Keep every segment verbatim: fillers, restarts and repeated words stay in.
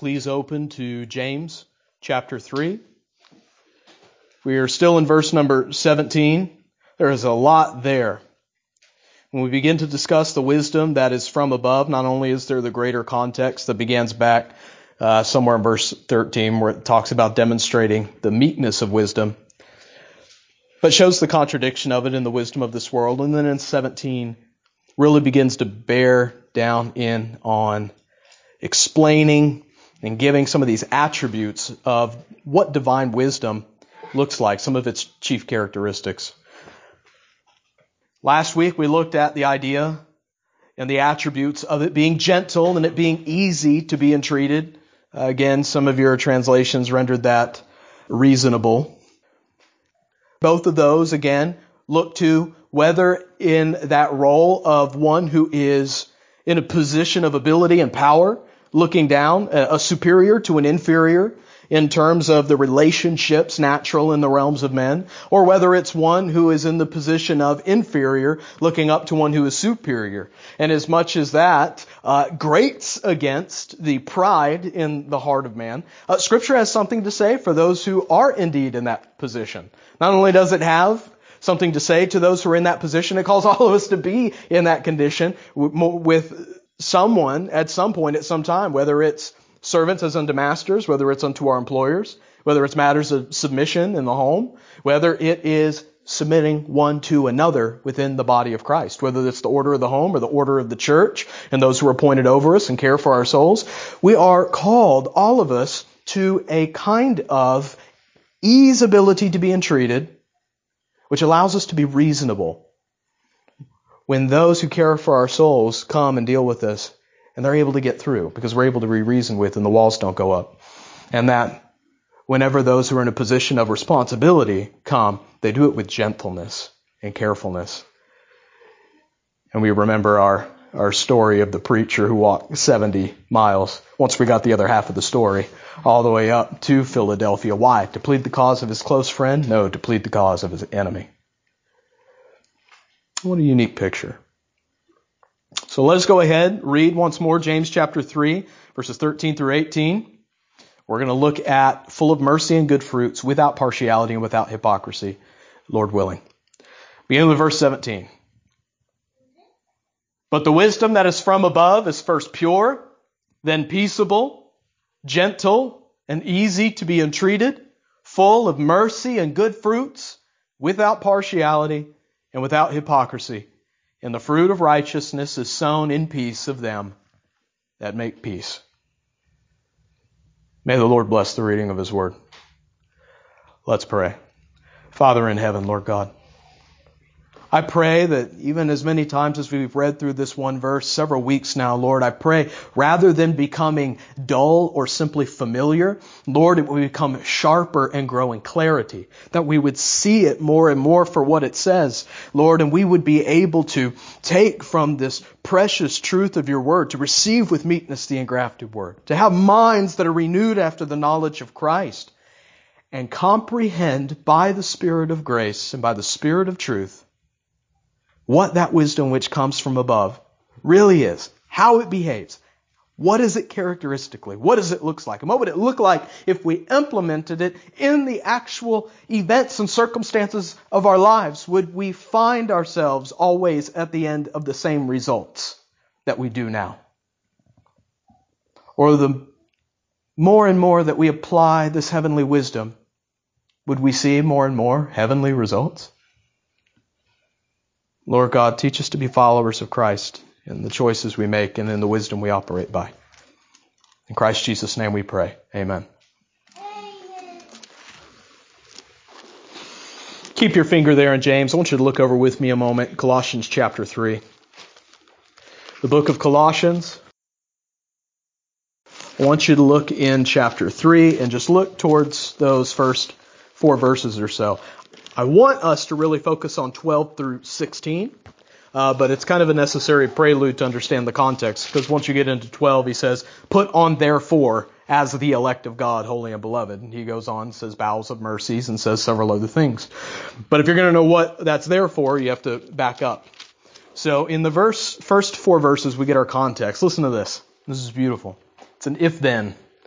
please open to James chapter three. We are still in verse number seventeen. There is a lot there. When we begin to discuss the wisdom that is from above, not only is there the greater context that begins back uh, somewhere in verse thirteen where it talks about demonstrating the meekness of wisdom, but shows the contradiction of it in the wisdom of this world. And then in seventeen really begins to bear down in on explaining and giving some of these attributes of what divine wisdom looks like, some of its chief characteristics. Last week we looked at the idea and the attributes of it being gentle and it being easy to be entreated. Uh, again, some of your translations rendered that reasonable. Both of those, again, look to whether in that role of one who is in a position of ability and power, looking down, a superior to an inferior in terms of the relationships natural in the realms of men, or whether it's one who is in the position of inferior, looking up to one who is superior. And as much as that uh, grates against the pride in the heart of man, uh, Scripture has something to say for those who are indeed in that position. Not only does it have something to say to those who are in that position, it calls all of us to be in that condition with someone at some point at some time, whether it's servants as unto masters, whether it's unto our employers, whether it's matters of submission in the home, whether it is submitting one to another within the body of Christ, whether it's the order of the home or the order of the church and those who are appointed over us and care for our souls. We are called, all of us, to a kind of ease ability to be entreated, which allows us to be reasonable when those who care for our souls come and deal with us, and they're able to get through because we're able to be reasoned with and the walls don't go up. And that whenever those who are in a position of responsibility come, they do it with gentleness and carefulness. And we remember our, our story of the preacher who walked seventy miles, once we got the other half of the story, all the way up to Philadelphia. Why? To plead the cause of his close friend? No, to plead the cause of his enemy. What a unique picture. So let us go ahead, read once more James chapter three, verses thirteen through eighteen. We're going to look at full of mercy and good fruits, without partiality and without hypocrisy, Lord willing. Beginning with verse seventeen. But the wisdom that is from above is first pure, then peaceable, gentle, and easy to be entreated, full of mercy and good fruits, without partiality and without hypocrisy. And the fruit of righteousness is sown in peace of them that make peace. May the Lord bless the reading of His word. Let's pray. Father in heaven, Lord God, I pray that even as many times as we've read through this one verse, several weeks now, Lord, I pray rather than becoming dull or simply familiar, Lord, it would become sharper and grow in clarity, that we would see it more and more for what it says, Lord, and we would be able to take from this precious truth of your word, to receive with meekness the engrafted word, to have minds that are renewed after the knowledge of Christ, and comprehend by the Spirit of grace and by the Spirit of truth what that wisdom which comes from above really is, how it behaves, what is it characteristically, what does it look like, and what would it look like if we implemented it in the actual events and circumstances of our lives? Would we find ourselves always at the end of the same results that we do now? Or the more and more that we apply this heavenly wisdom, would we see more and more heavenly results? Lord God, teach us to be followers of Christ in the choices we make and in the wisdom we operate by. In Christ Jesus' name we pray. Amen. Amen. Keep your finger there in James. I want you to look over with me a moment. Colossians chapter three. The book of Colossians. I want you to look in chapter three and just look towards those first four verses or so. I want us to really focus on twelve through sixteen, uh, but it's kind of a necessary prelude to understand the context, because once you get into twelve, he says, put on therefore as the elect of God, holy and beloved. And he goes on, says bowels of mercies, and says several other things. But if you're going to know what that's there for, you have to back up. So in the verse, first four verses, we get our context. Listen to this. This is beautiful. It's an if-then.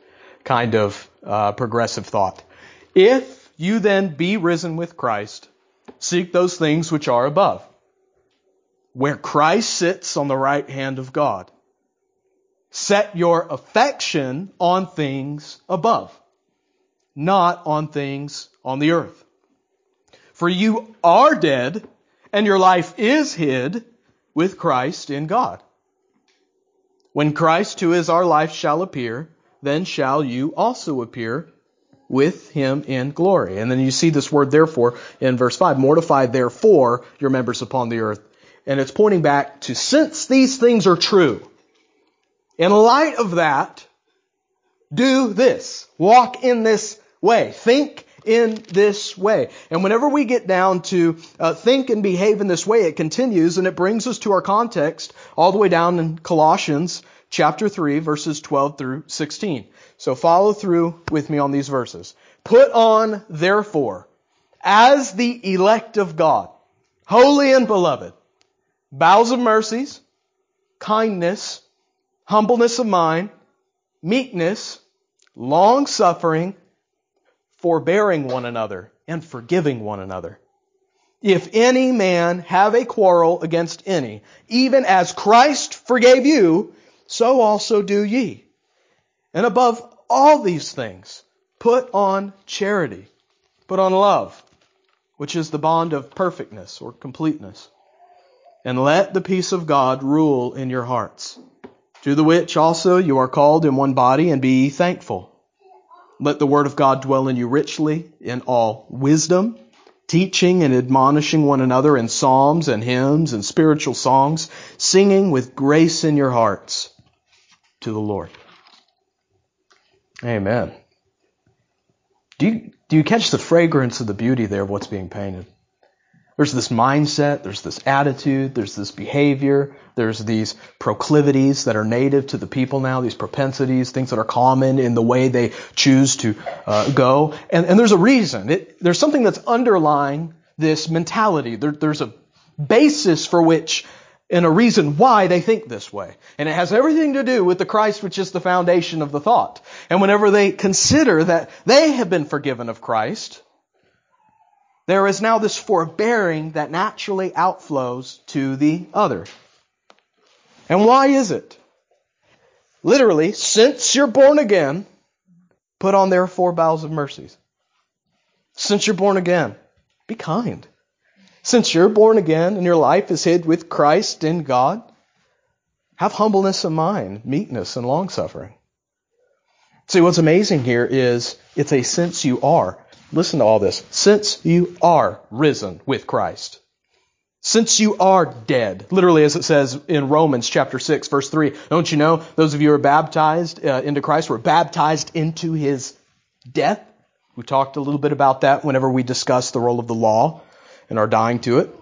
kind of uh, progressive thought. If you then be risen with Christ, seek those things which are above, where Christ sits on the right hand of God. Set your affection on things above, not on things on the earth. For you are dead, and your life is hid with Christ in God. When Christ, who is our life, shall appear, then shall you also appear with him in glory. And then you see this word therefore in verse five. Mortify therefore your members upon the earth. And it's pointing back to since these things are true. In light of that, do this. Walk in this way. Think in this way. And whenever we get down to uh, think and behave in this way, it continues and it brings us to our context all the way down in Colossians chapter three, verses twelve through sixteen. So follow through with me on these verses. Put on, therefore, as the elect of God, holy and beloved, bowels of mercies, kindness, humbleness of mind, meekness, long-suffering, forbearing one another, and forgiving one another. If any man have a quarrel against any, even as Christ forgave you, so also do ye. And above all these things, put on charity, put on love, which is the bond of perfectness or completeness. And let the peace of God rule in your hearts, to the which also you are called in one body, and be ye thankful. Let the word of God dwell in you richly in all wisdom, teaching and admonishing one another in psalms and hymns and spiritual songs, singing with grace in your hearts to the Lord. Amen. Do you, do you catch the fragrance of the beauty there of what's being painted? There's this mindset, there's this attitude, there's this behavior, there's these proclivities that are native to the people now, these propensities, things that are common in the way they choose to uh, go. And, and there's a reason. It, there's something that's underlying this mentality. There, there's a basis for which and a reason why they think this way. And it has everything to do with the Christ, which is the foundation of the thought. And whenever they consider that they have been forgiven of Christ, there is now this forbearing that naturally outflows to the other. And why is it? Literally, since you're born again, put on therefore bowels of mercies. Since you're born again, be kind. Since you're born again and your life is hid with Christ in God, have humbleness of mind, meekness, and long-suffering. See, what's amazing here is it's a since you are. Listen to all this. Since you are risen with Christ. Since you are dead. Literally, as it says in Romans chapter six, verse three. Don't you know, those of you who are baptized uh, into Christ were baptized into His death? We talked a little bit about that whenever we discussed the role of the law and our dying to it.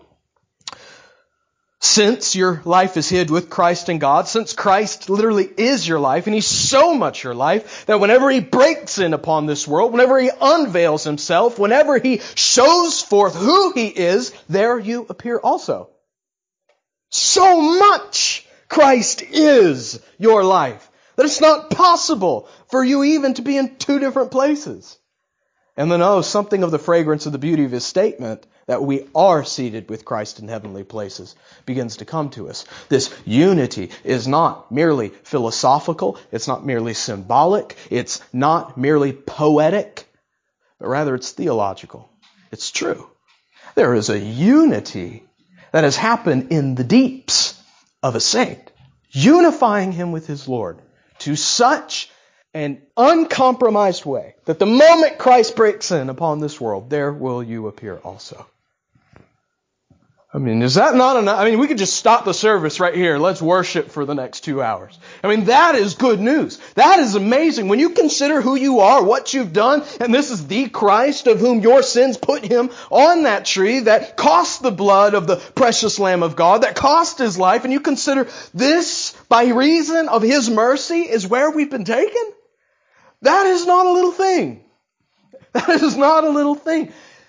Since your life is hid with Christ in God, since Christ literally is your life, and He's so much your life, that whenever He breaks in upon this world, whenever He unveils Himself, whenever He shows forth who He is, there you appear also. So much Christ is your life, that it's not possible for you even to be in two different places. And then, oh, something of the fragrance of the beauty of His statement, that we are seated with Christ in heavenly places, begins to come to us. This unity is not merely philosophical. It's not merely symbolic. It's not merely poetic. But rather it's theological. It's true. There is a unity that has happened in the deeps of a saint, unifying him with his Lord to such an uncompromised way that the moment Christ breaks in upon this world, there will you appear also. I mean, is that not enough? I mean, we could just stop the service right here. Let's worship for the next two hours. I mean, that is good news. That is amazing. When you consider who you are, what you've done, and this is the Christ of whom your sins put Him on that tree that cost the blood of the precious Lamb of God, that cost His life, and you consider this, by reason of His mercy, is where we've been taken. That is not a little thing. That is not a little thing.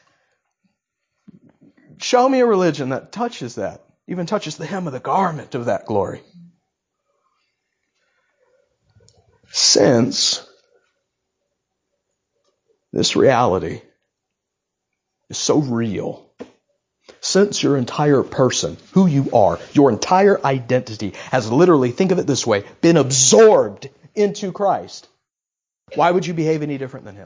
Show me a religion that touches that, even touches the hem of the garment of that glory. Since This reality is so real. Since your entire person, who you are, your entire identity has literally, think of it this way, been absorbed into Christ, why would you behave any different than Him?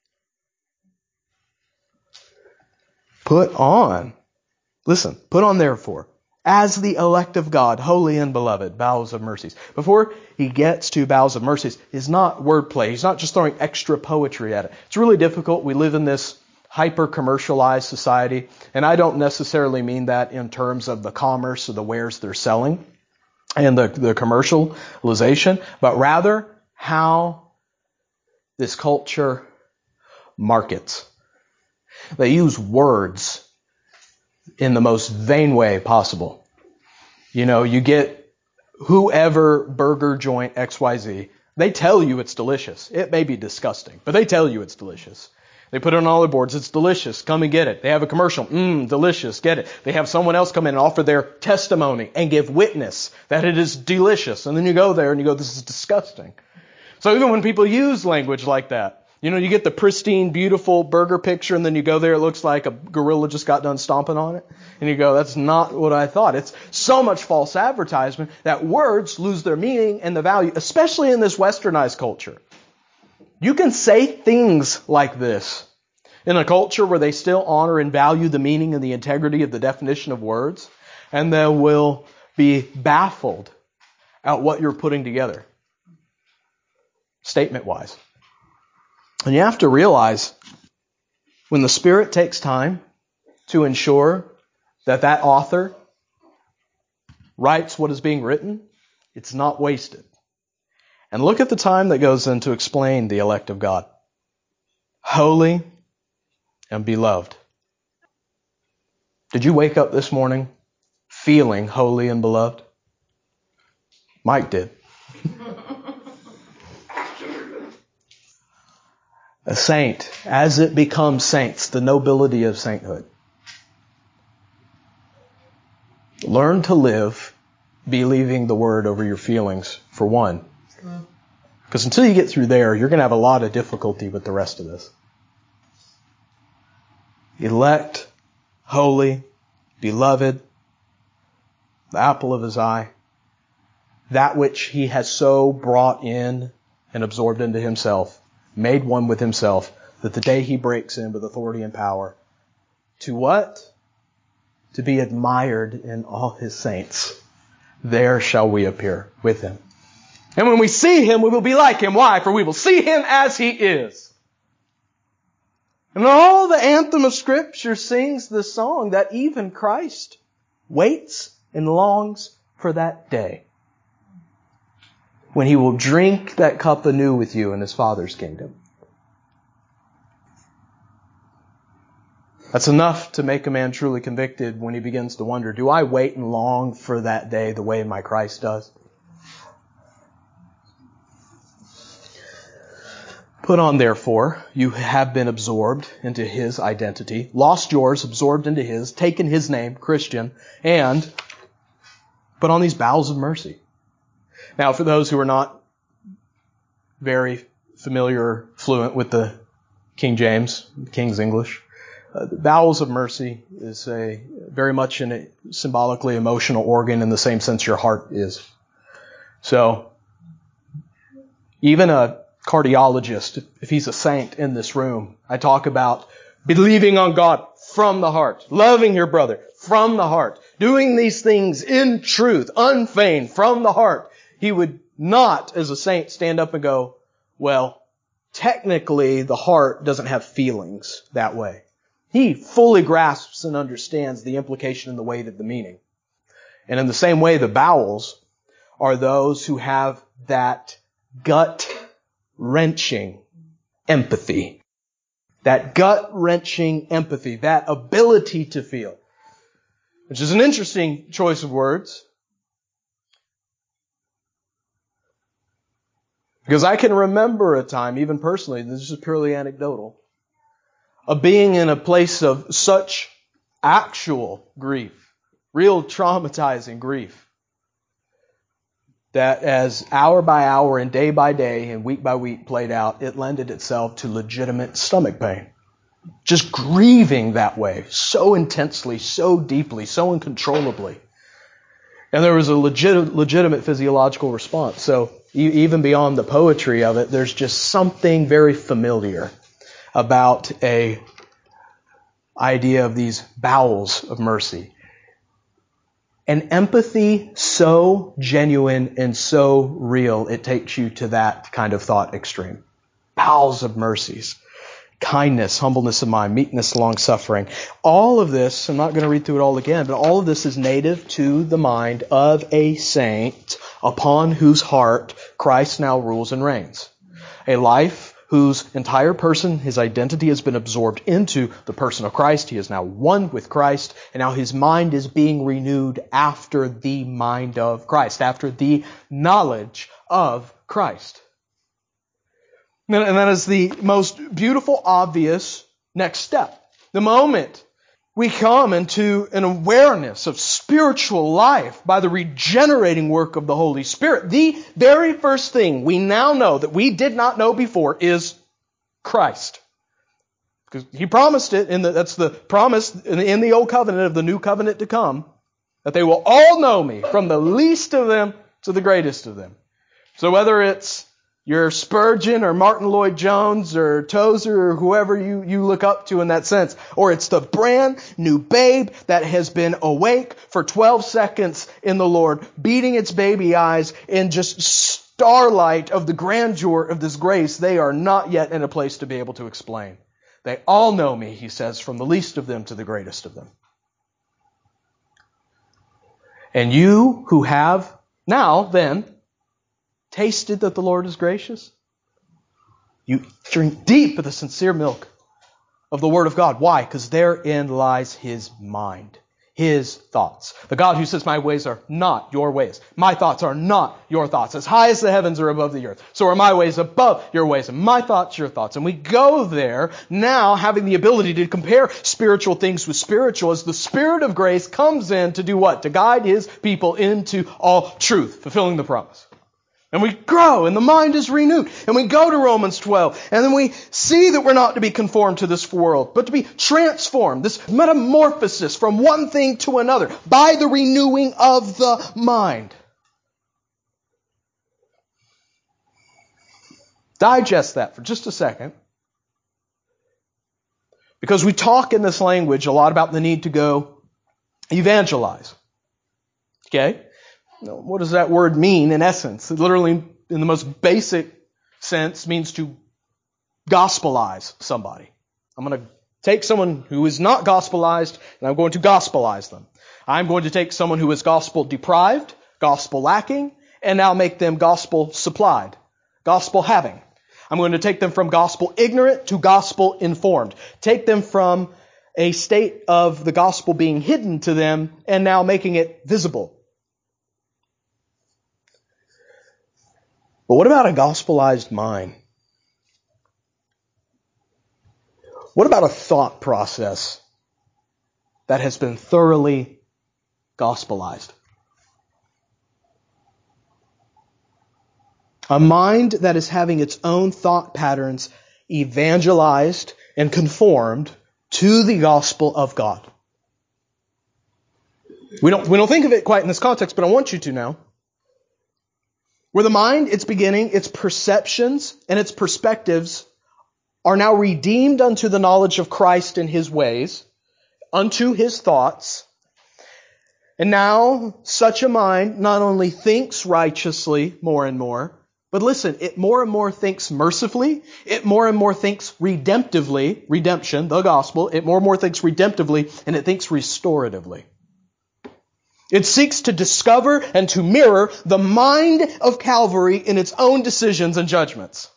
Put on, listen, put on therefore, as the elect of God, holy and beloved, bowels of mercies. Before he gets to bowels of mercies, it's not wordplay. He's not just throwing extra poetry at it. It's really difficult. We live in this hyper-commercialized society, and I don't necessarily mean that in terms of the commerce of the wares they're selling and the, the commercialization, but rather how this culture markets. They use words in the most vain way possible. You know, you get whoever burger joint X Y Z, they tell you it's delicious. It may be disgusting, but they tell you it's delicious. They put it on all their boards. It's delicious. Come and get it. They have a commercial. Mmm, delicious. Get it. They have someone else come in and offer their testimony and give witness that it is delicious. And then you go there and you go, this is disgusting. So even when people use language like that, you know, you get the pristine, beautiful burger picture and then you go there, it looks like a gorilla just got done stomping on it. And you go, that's not what I thought. It's so much false advertisement that words lose their meaning and the value, especially in this westernized culture. You can say things like this in a culture where they still honor and value the meaning and the integrity of the definition of words, and they will be baffled at what you're putting together, statement-wise. And you have to realize when the Spirit takes time to ensure that that author writes what is being written, it's not wasted. And look at the time that goes in to explain the elect of God. Holy and beloved. Did you wake up this morning feeling holy and beloved? Mike did. A saint, as it becomes saints, the nobility of sainthood. Learn to live believing the word over your feelings, for one. Because until you get through there, you're going to have a lot of difficulty with the rest of this. Elect, holy, beloved, the apple of his eye, that which he has so brought in and absorbed into himself, made one with himself, that the day he breaks in with authority and power, to what? To be admired in all his saints. There shall we appear with him. And when we see him, we will be like him. Why? For we will see him as he is. And all the anthem of Scripture sings the song that even Christ waits and longs for that day when he will drink that cup anew with you in his Father's kingdom. That's enough to make a man truly convicted when he begins to wonder, do I wait and long for that day the way my Christ does? Put on, therefore, you have been absorbed into his identity, lost yours, absorbed into his, taken his name, Christian, and put on these bowels of mercy. Now, for those who are not very familiar or fluent with the King James, King's English, uh, the bowels of mercy is a very much an, a symbolically emotional organ in the same sense your heart is. So, even a cardiologist, if he's a saint in this room, I talk about believing on God from the heart, loving your brother from the heart, doing these things in truth, unfeigned, from the heart. He would not, as a saint, stand up and go, well, technically the heart doesn't have feelings that way. He fully grasps and understands the implication and the weight of the meaning. And in the same way, the bowels are those who have that gut-wrenching empathy. That gut-wrenching empathy, that ability to feel. Which is an interesting choice of words. Because I can remember a time, even personally, this is purely anecdotal, of being in a place of such actual grief, real traumatizing grief, that as hour by hour and day by day and week by week played out, it lended itself to legitimate stomach pain. Just grieving that way so intensely, so deeply, so uncontrollably. And there was a legit, legitimate physiological response. So even beyond the poetry of it, there's just something very familiar about a idea of these bowels of mercy. An empathy so genuine and so real, it takes you to that kind of thought extreme. Bowels of mercies. Kindness, humbleness of mind, meekness, long-suffering. All of this, I'm not going to read through it all again, but all of this is native to the mind of a saint upon whose heart Christ now rules and reigns. A life whose entire person, his identity has been absorbed into the person of Christ. He is now one with Christ, and now his mind is being renewed after the mind of Christ, after the knowledge of Christ. And that is the most beautiful, obvious next step. The moment we come into an awareness of spiritual life by the regenerating work of the Holy Spirit, the very first thing we now know that we did not know before is Christ. Because He promised it, in the, that's the promise in the, in the Old Covenant of the New Covenant to come, that they will all know me, from the least of them to the greatest of them. So whether it's your Spurgeon or Martin Lloyd-Jones or Tozer or whoever you, you look up to in that sense. Or it's the brand new babe that has been awake for twelve seconds in the Lord, beating its baby eyes in just starlight of the grandeur of this grace they are not yet in a place to be able to explain. They all know me, he says, from the least of them to the greatest of them. And you who have now then tasted that the Lord is gracious, you drink deep of the sincere milk of the Word of God. Why? Because therein lies His mind, His thoughts. The God who says, my ways are not your ways. My thoughts are not your thoughts. As high as the heavens are above the earth, so are my ways above your ways, and my thoughts your thoughts. And we go there now having the ability to compare spiritual things with spiritual as the Spirit of grace comes in to do what? To guide His people into all truth, fulfilling the promise. And we grow, and the mind is renewed. And we go to Romans twelve, and then we see that we're not to be conformed to this world, but to be transformed, this metamorphosis from one thing to another, by the renewing of the mind. Digest that for just a second. Because we talk in this language a lot about the need to go evangelize. Okay? What does that word mean in essence? It literally, in the most basic sense, means to gospelize somebody. I'm going to take someone who is not gospelized, and I'm going to gospelize them. I'm going to take someone who is gospel deprived, gospel lacking, and now make them gospel supplied, gospel having. I'm going to take them from gospel ignorant to gospel informed. Take them from a state of the gospel being hidden to them and now making it visible. But what about a gospelized mind? What about a thought process that has been thoroughly gospelized? A mind that is having its own thought patterns evangelized and conformed to the gospel of God. We don't, we don't think of it quite in this context, but I want you to now. Where the mind, its beginning, its perceptions, and its perspectives are now redeemed unto the knowledge of Christ and His ways, unto His thoughts. And now such a mind not only thinks righteously more and more, but listen, it more and more thinks mercifully, it more and more thinks redemptively, redemption, the gospel, it more and more thinks redemptively, and it thinks restoratively. It seeks to discover and to mirror the mind of Calvary in its own decisions and judgments.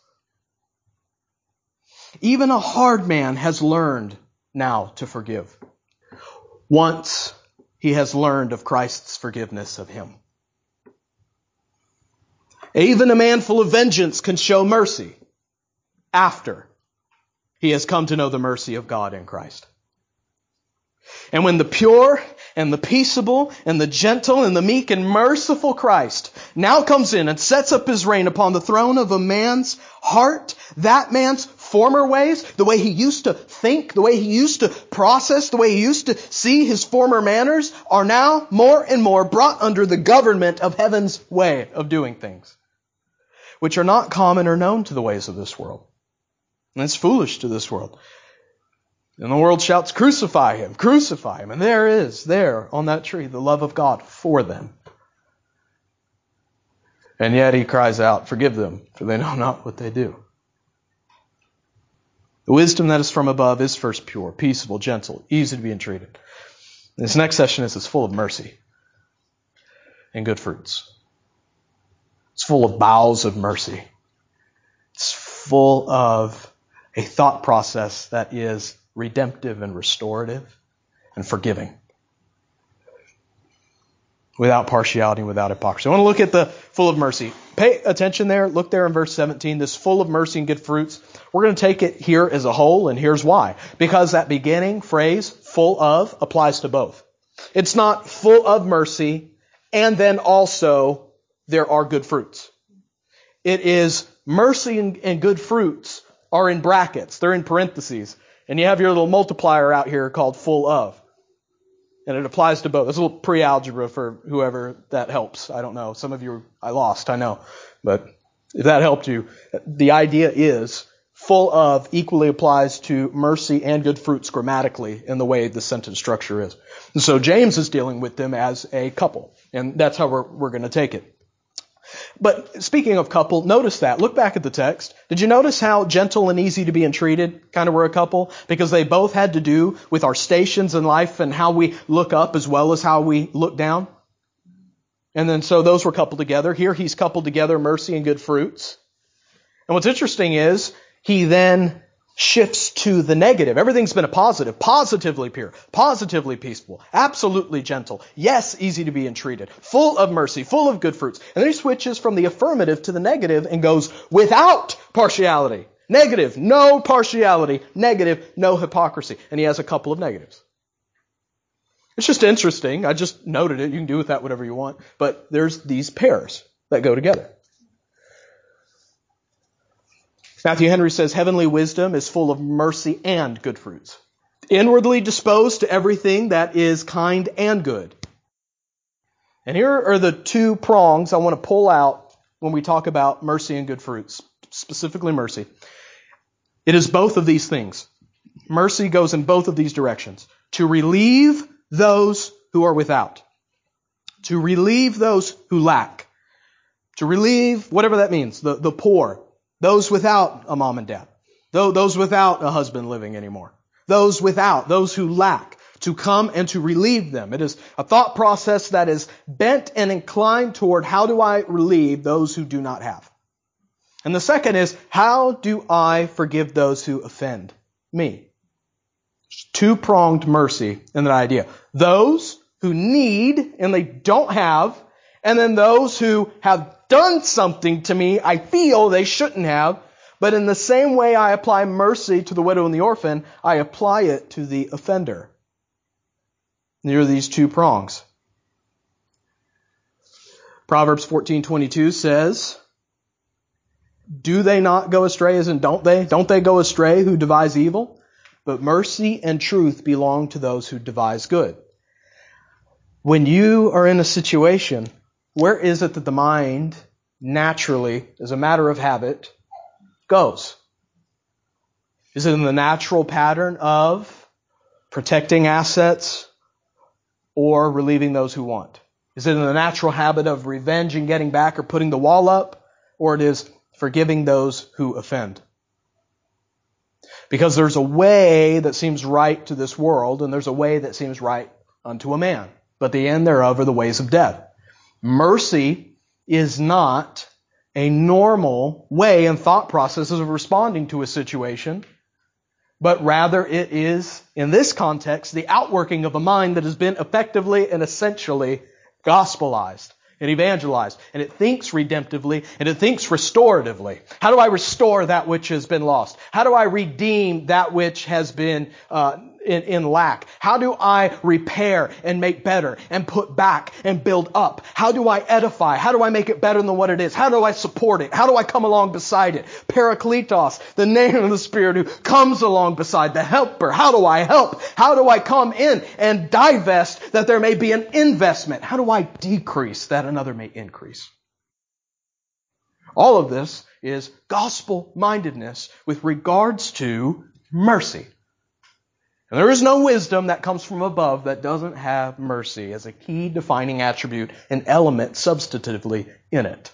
Even a hard man has learned now to forgive, once he has learned of Christ's forgiveness of him. Even a man full of vengeance can show mercy after he has come to know the mercy of God in Christ. And when the pure and the peaceable and the gentle and the meek and merciful Christ now comes in and sets up his reign upon the throne of a man's heart, that man's former ways, the way he used to think, the way he used to process, the way he used to see his former manners, are now more and more brought under the government of heaven's way of doing things, which are not common or known to the ways of this world. And it's foolish to this world. And the world shouts, crucify him, crucify him. And there is, there on that tree, the love of God for them. And yet he cries out, forgive them, for they know not what they do. The wisdom that is from above is first pure, peaceable, gentle, easy to be entreated. This next section is it's full of mercy and good fruits. It's full of bowels of mercy. It's full of a thought process that is redemptive and restorative and forgiving. Without partiality, without hypocrisy. I want to look at the full of mercy. Pay attention there. Look there in verse seventeen. This full of mercy and good fruits. We're going to take it here as a whole, and here's why. Because that beginning phrase, full of, applies to both. It's not full of mercy, and then also there are good fruits. It is mercy and, and good fruits are in brackets. They're in parentheses. And you have your little multiplier out here called full of. And it applies to both. It's a little pre-algebra for whoever that helps. I don't know. Some of you, I lost, I know. But if that helped you, the idea is full of equally applies to mercy and good fruits grammatically in the way the sentence structure is. And so James is dealing with them as a couple. And that's how we're, we're going to take it. But speaking of couple, notice that. Look back at the text. Did you notice how gentle and easy to be entreated kind of were a couple? Because they both had to do with our stations in life and how we look up as well as how we look down. And then so those were coupled together. Here he's coupled together mercy and good fruits. And what's interesting is he then shifts to the negative. Everything's been a positive. Positively pure. Positively peaceful. Absolutely gentle. Yes, easy to be entreated. Full of mercy. Full of good fruits. And then he switches from the affirmative to the negative and goes without partiality. Negative. No partiality. Negative. No hypocrisy. And he has a couple of negatives. It's just interesting. I just noted it. You can do with that whatever you want. But there's these pairs that go together. Matthew Henry says, heavenly wisdom is full of mercy and good fruits. Inwardly disposed to everything that is kind and good. And here are the two prongs I want to pull out when we talk about mercy and good fruits, specifically mercy. It is both of these things. Mercy goes in both of these directions. To relieve those who are without. To relieve those who lack. To relieve, whatever that means, the, the poor. Those without a mom and dad. Those without a husband living anymore. Those without, those who lack. To come and to relieve them. It is a thought process that is bent and inclined toward how do I relieve those who do not have. And the second is, how do I forgive those who offend me? Two-pronged mercy in that idea. Those who need and they don't have, and then those who have done something to me I feel they shouldn't have, but in the same way I apply mercy to the widow and the orphan, I apply it to the offender. Near these two prongs. Proverbs fourteen twenty-two says, do they not go astray, as in don't they? Don't they go astray who devise evil? But mercy and truth belong to those who devise good. When you are in a situation, where is it that the mind naturally, as a matter of habit, goes? Is it in the natural pattern of protecting assets or relieving those who want? Is it in the natural habit of revenge and getting back or putting the wall up? Or it is forgiving those who offend? Because there's a way that seems right to this world, and there's a way that seems right unto a man. But the end thereof are the ways of death. Mercy is not a normal way and thought process of responding to a situation, but rather it is, in this context, the outworking of a mind that has been effectively and essentially gospelized and evangelized. And it thinks redemptively and it thinks restoratively. How do I restore that which has been lost? How do I redeem that which has been uh, in, in lack? How do I repair and make better and put back and build up? How do I edify? How do I make it better than what it is? How do I support it? How do I come along beside it? Parakletos, the name of the Spirit who comes along beside the helper. How do I help? How do I come in and divest that there may be an investment? How do I decrease that another may increase? All of this is gospel-mindedness with regards to mercy. And there is no wisdom that comes from above that doesn't have mercy as a key defining attribute, an element substantively in it.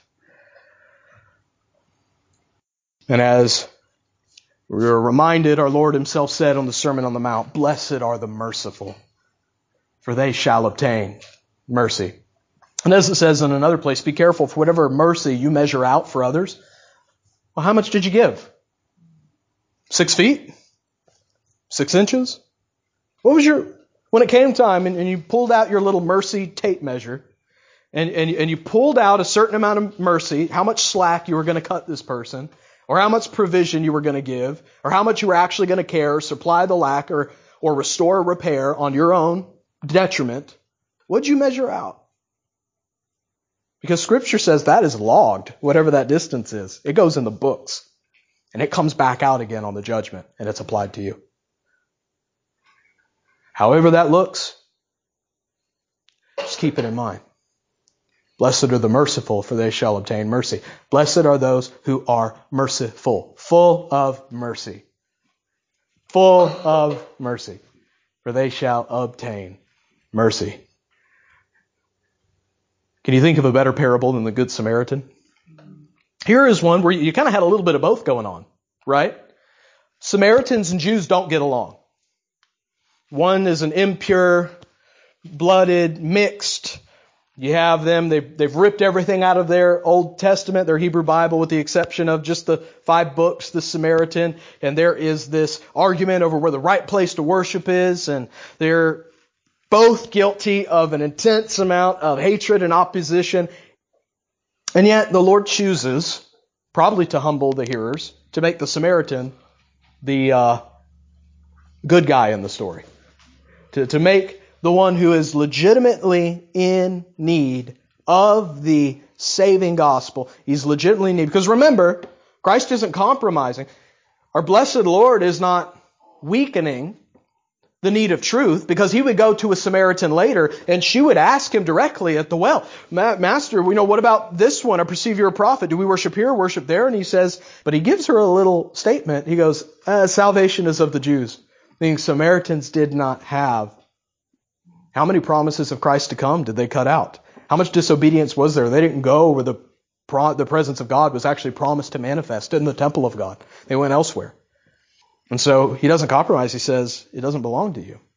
And as we are reminded, our Lord Himself said on the Sermon on the Mount, "Blessed are the merciful, for they shall obtain mercy." And as it says in another place, be careful for whatever mercy you measure out for others. Well, how much did you give? Six feet? Six inches? What was your, when it came time and, and you pulled out your little mercy tape measure and, and, and you pulled out a certain amount of mercy, how much slack you were going to cut this person, or how much provision you were going to give, or how much you were actually going to care or supply the lack or, or restore or repair on your own detriment, what did you measure out? Because Scripture says that is logged, whatever that distance is. It goes in the books. And it comes back out again on the judgment, and it's applied to you. However that looks, just keep it in mind. Blessed are the merciful, for they shall obtain mercy. Blessed are those who are merciful, full of mercy. Full of mercy, for they shall obtain mercy. Can you think of a better parable than the Good Samaritan? Here is one where you kind of had a little bit of both going on, right? Samaritans and Jews don't get along. One is an impure, blooded, mixed. You have them, they've, they've ripped everything out of their Old Testament, their Hebrew Bible, with the exception of just the five books, the Samaritan. And there is this argument over where the right place to worship is, and they're both guilty of an intense amount of hatred and opposition. And yet the Lord chooses, probably to humble the hearers, to make the Samaritan the uh, good guy in the story. To, to make the one who is legitimately in need of the saving gospel. He's legitimately in need. Because remember, Christ isn't compromising. Our blessed Lord is not weakening the need of truth, because He would go to a Samaritan later and she would ask Him directly at the well, Master, we know, what about this one? I perceive you're a prophet. Do we worship here or worship there? And He says, but He gives her a little statement. He goes, uh, salvation is of the Jews. Meaning Samaritans did not have. How many promises of Christ to come did they cut out? How much disobedience was there? They didn't go where the, the presence of God was actually promised to manifest in the temple of God. They went elsewhere. And so He doesn't compromise. He says, it doesn't belong to you.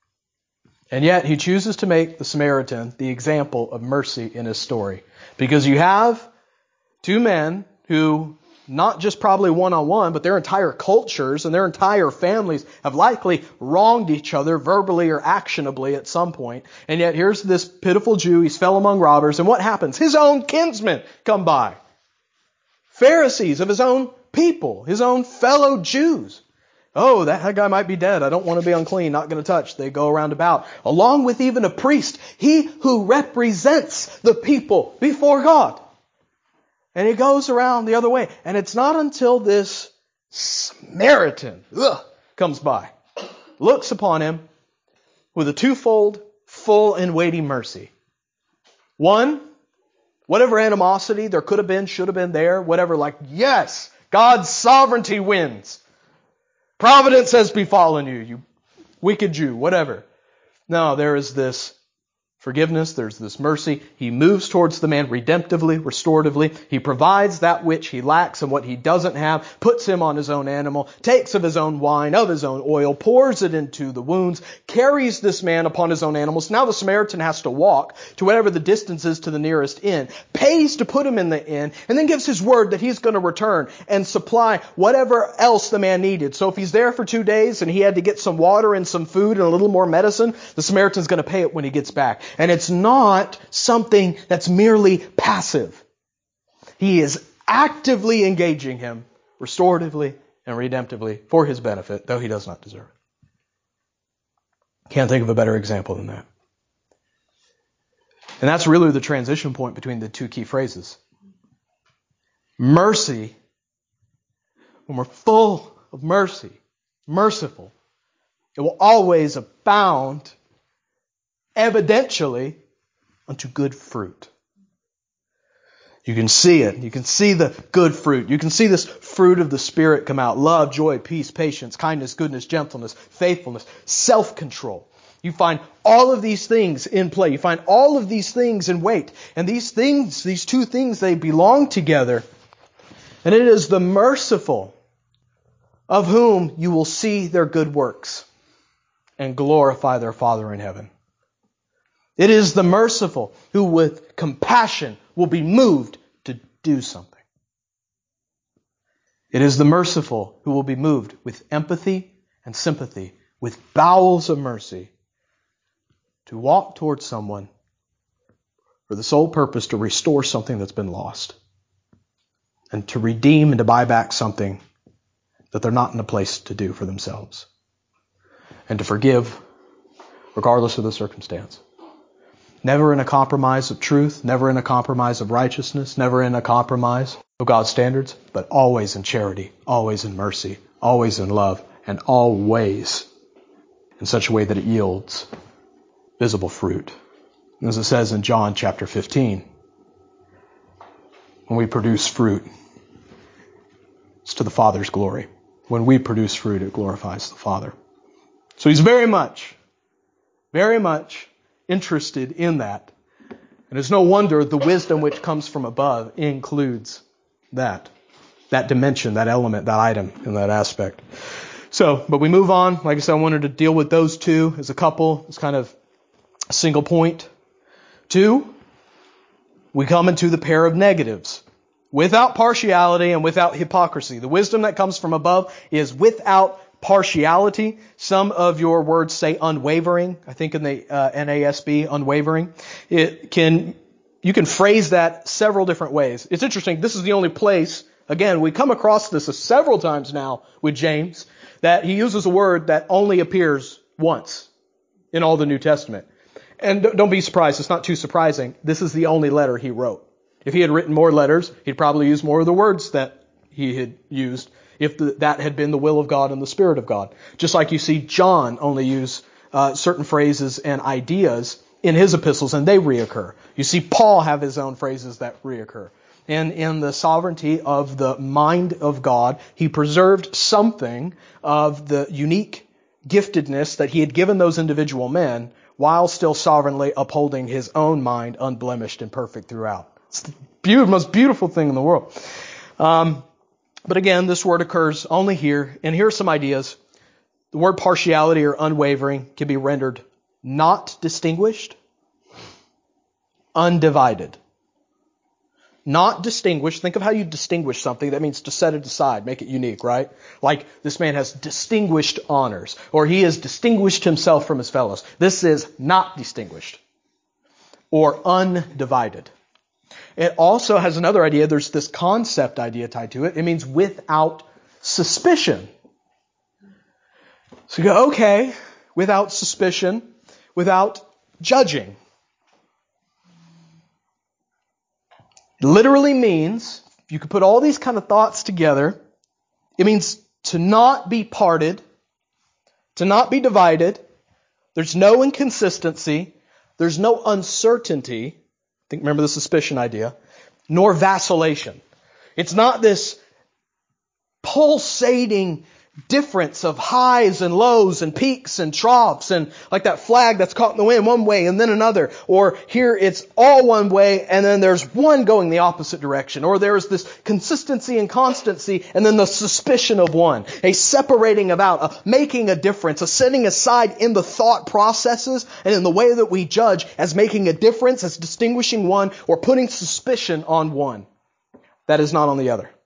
And yet He chooses to make the Samaritan the example of mercy in His story. Because you have two men who, not just probably one-on-one, but their entire cultures and their entire families have likely wronged each other verbally or actionably at some point. And yet here's this pitiful Jew. He's fell among robbers. And what happens? His own kinsmen come by. Pharisees of his own people, his own fellow Jews. Oh, that guy might be dead. I don't want to be unclean, not going to touch. They go around about. Along with even a priest, he who represents the people before God. And he goes around the other way. And it's not until this Samaritan ugh, comes by, looks upon him with a twofold, full and weighty mercy. One, whatever animosity there could have been, should have been there, whatever, like, yes, God's sovereignty wins. Providence has befallen you, you wicked Jew, whatever. No, there is this forgiveness, there's this mercy. He moves towards the man redemptively, restoratively. He provides that which he lacks and what he doesn't have, puts him on his own animal, takes of his own wine, of his own oil, pours it into the wounds, carries this man upon his own animals. Now the Samaritan has to walk to whatever the distance is to the nearest inn, pays to put him in the inn, and then gives his word that he's going to return and supply whatever else the man needed. So if he's there for two days and he had to get some water and some food and a little more medicine, the Samaritan's going to pay it when he gets back. And it's not something that's merely passive. He is actively engaging him restoratively and redemptively for his benefit, though he does not deserve it. Can't think of a better example than that. And that's really the transition point between the two key phrases. Mercy, when we're full of mercy, merciful, it will always abound evidentially unto good fruit. You can see it. You can see the good fruit. You can see this fruit of the Spirit come out. Love, joy, peace, patience, kindness, goodness, gentleness, faithfulness, self-control. You find all of these things in play. You find all of these things in weight. And these things, these two things, they belong together. And it is the merciful of whom you will see their good works and glorify their Father in heaven. It is the merciful who with compassion will be moved to do something. It is the merciful who will be moved with empathy and sympathy, with bowels of mercy, to walk towards someone for the sole purpose to restore something that's been lost, and to redeem and to buy back something that they're not in a place to do for themselves, and to forgive regardless of the circumstance. Never in a compromise of truth, never in a compromise of righteousness, never in a compromise of God's standards, but always in charity, always in mercy, always in love, and always in such a way that it yields visible fruit. As it says in John chapter fifteen, when we produce fruit, it's to the Father's glory. When we produce fruit, it glorifies the Father. So He's very much, very much interested in that. And it's no wonder the wisdom which comes from above includes that. That dimension, that element, that item in that aspect. So, but we move on. Like I said, I wanted to deal with those two as a couple. It's kind of a single point. Two, we come into the pair of negatives. Without partiality and without hypocrisy. The wisdom that comes from above is without partiality. Some of your words say unwavering. I think in the uh, N A S B, unwavering. It can, you can phrase that several different ways. It's interesting. This is the only place, again, we come across this several times now with James, that he uses a word that only appears once in all the New Testament. And don't be surprised. It's not too surprising. This is the only letter he wrote. If he had written more letters, he'd probably use more of the words that he had used if the, that had been the will of God and the Spirit of God. Just like you see John only use uh, certain phrases and ideas in his epistles, and they reoccur. You see Paul have his own phrases that reoccur. And in the sovereignty of the mind of God, he preserved something of the unique giftedness that he had given those individual men while still sovereignly upholding his own mind unblemished and perfect throughout. It's the beautiful, most beautiful thing in the world. Um, but again, this word occurs only here. And here are some ideas. The word partiality or unwavering can be rendered not distinguished, undivided. Not distinguished. Think of how you distinguish something. That means to set it aside, make it unique, right? Like this man has distinguished honors, or he has distinguished himself from his fellows. This is not distinguished or undivided. It also has another idea. There's this concept idea tied to it. It means without suspicion. So you go, okay, without suspicion, without judging. It literally means, you could put all these kind of thoughts together, it means to not be parted, to not be divided. There's no inconsistency. There's no uncertainty. Think, remember the suspicion idea, nor vacillation. It's not this pulsating difference of highs and lows and peaks and troughs and like that flag that's caught in the wind one way and then another. Or here it's all one way and then there's one going the opposite direction. Or there's this consistency and constancy and then the suspicion of one. A separating about, a making a difference, a setting aside in the thought processes and in the way that we judge as making a difference, as distinguishing one or putting suspicion on one. That is not on the other.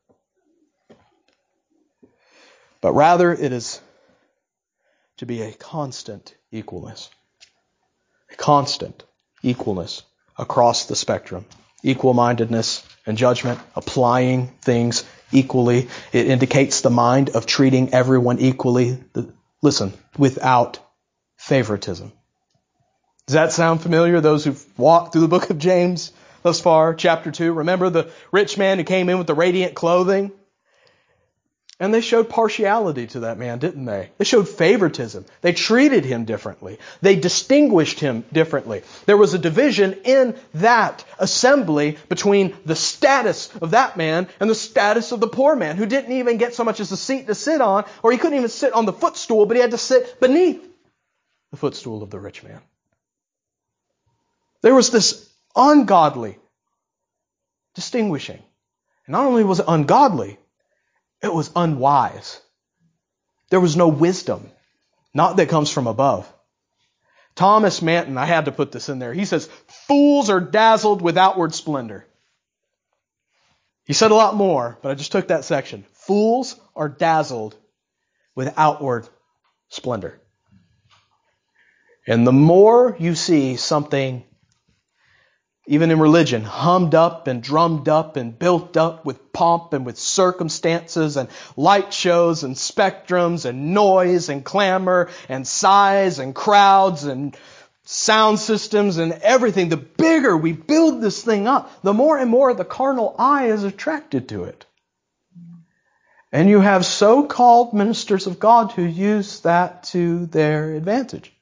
But rather it is to be a constant equalness. A constant equalness across the spectrum. Equal-mindedness and judgment, applying things equally. It indicates the mind of treating everyone equally. Listen, without favoritism. Does that sound familiar? Those who've walked through the book of James thus far, chapter two. Remember the rich man who came in with the radiant clothing? And they showed partiality to that man, didn't they? They showed favoritism. They treated him differently. They distinguished him differently. There was a division in that assembly between the status of that man and the status of the poor man, who didn't even get so much as a seat to sit on, or he couldn't even sit on the footstool, but he had to sit beneath the footstool of the rich man. There was this ungodly distinguishing. And not only was it ungodly, it was unwise. There was no wisdom, not that comes from above. Thomas Manton, I had to put this in there. He says, fools are dazzled with outward splendor. He said a lot more, but I just took that section. Fools are dazzled with outward splendor. And the more you see something, even in religion, hummed up and drummed up and built up with pomp and with circumstances and light shows and spectrums and noise and clamor and size and crowds and sound systems and everything, the bigger we build this thing up, the more and more the carnal eye is attracted to it. And you have so-called ministers of God who use that to their advantage.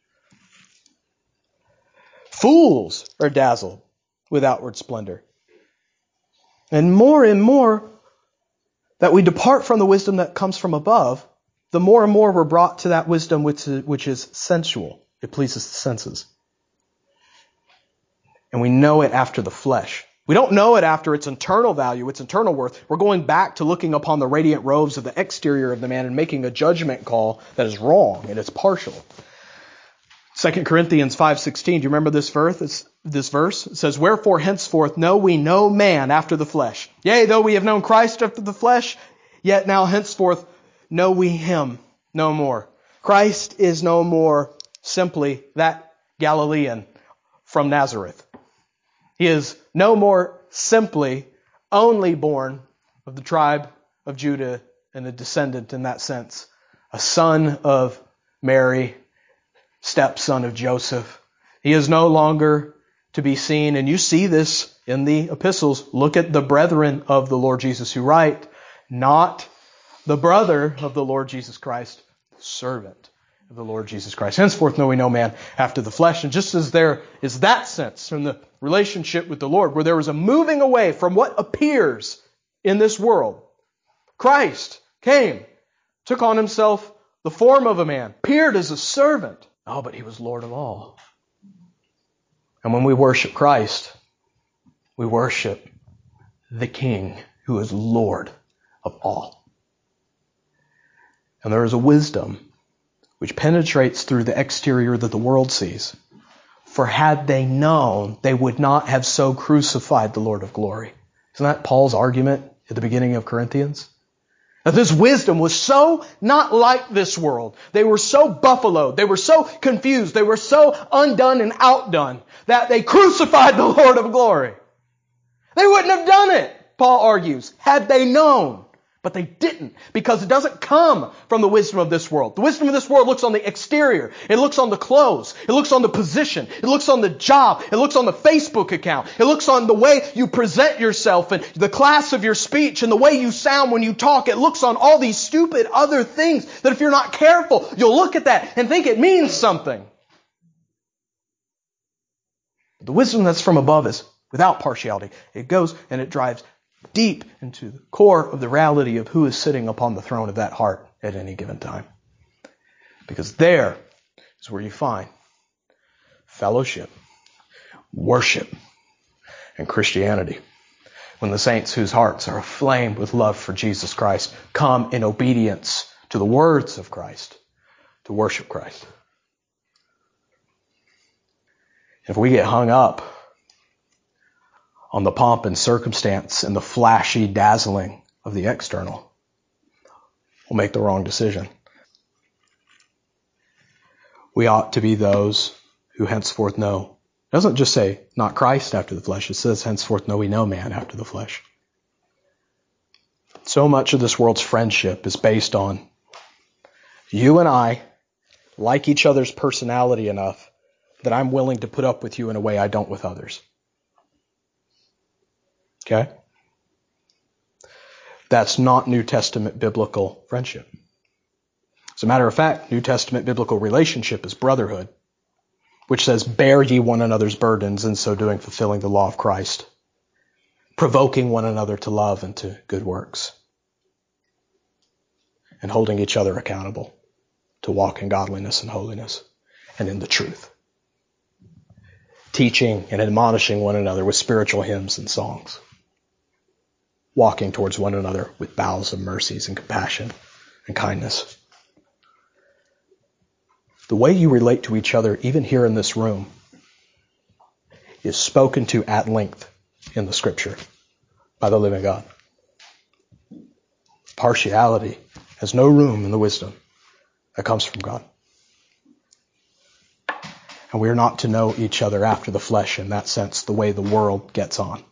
Fools are dazzled with outward splendor. And more and more that we depart from the wisdom that comes from above, the more and more we're brought to that wisdom which is, which is sensual. It pleases the senses. And we know it after the flesh. We don't know it after its internal value, its internal worth. We're going back to looking upon the radiant robes of the exterior of the man and making a judgment call that is wrong and it's partial. Second Corinthians five sixteen, do you remember this verse? It's, this verse it says, wherefore henceforth know we no man after the flesh. Yea, though we have known Christ after the flesh, yet now henceforth know we him no more. Christ is no more simply that Galilean from Nazareth. He is no more simply only born of the tribe of Judah and a descendant in that sense, a son of Mary, stepson of Joseph. He is no longer to be seen, and you see this in the epistles. Look at the brethren of the Lord Jesus who write, not the brother of the Lord Jesus Christ, the servant of the Lord Jesus Christ. Henceforth know we no man after the flesh. And just as there is that sense from the relationship with the Lord, where there was a moving away from what appears in this world, Christ came, took on himself the form of a man, appeared as a servant. Oh, but he was Lord of all. And when we worship Christ, we worship the King who is Lord of all. And there is a wisdom which penetrates through the exterior that the world sees. For had they known, they would not have so crucified the Lord of glory. Isn't that Paul's argument at the beginning of Corinthians? That this wisdom was so not like this world. They were so buffaloed. They were so confused. They were so undone and outdone that they crucified the Lord of glory. They wouldn't have done it, Paul argues, had they known. But they didn't, because it doesn't come from the wisdom of this world. The wisdom of this world looks on the exterior. It looks on the clothes. It looks on the position. It looks on the job. It looks on the Facebook account. It looks on the way you present yourself and the class of your speech and the way you sound when you talk. It looks on all these stupid other things that if you're not careful, you'll look at that and think it means something. But the wisdom that's from above is without partiality. It goes and it drives deep into the core of the reality of who is sitting upon the throne of that heart at any given time. Because there is where you find fellowship, worship, and Christianity. When the saints whose hearts are aflame with love for Jesus Christ come in obedience to the words of Christ to worship Christ. If we get hung up on the pomp and circumstance and the flashy dazzling of the external, we'll make the wrong decision. We ought to be those who henceforth know. It doesn't just say not Christ after the flesh. It says henceforth know we no man after the flesh. So much of this world's friendship is based on you and I like each other's personality enough that I'm willing to put up with you in a way I don't with others. Okay? That's not New Testament biblical friendship. As a matter of fact, New Testament biblical relationship is brotherhood, which says, bear ye one another's burdens, in so doing fulfilling the law of Christ, provoking one another to love and to good works, and holding each other accountable to walk in godliness and holiness and in the truth. Teaching and admonishing one another with spiritual hymns and songs. Walking towards one another with bowels of mercies and compassion and kindness. The way you relate to each other, even here in this room, is spoken to at length in the Scripture by the living God. Partiality has no room in the wisdom that comes from God. And we are not to know each other after the flesh in that sense, the way the world gets on.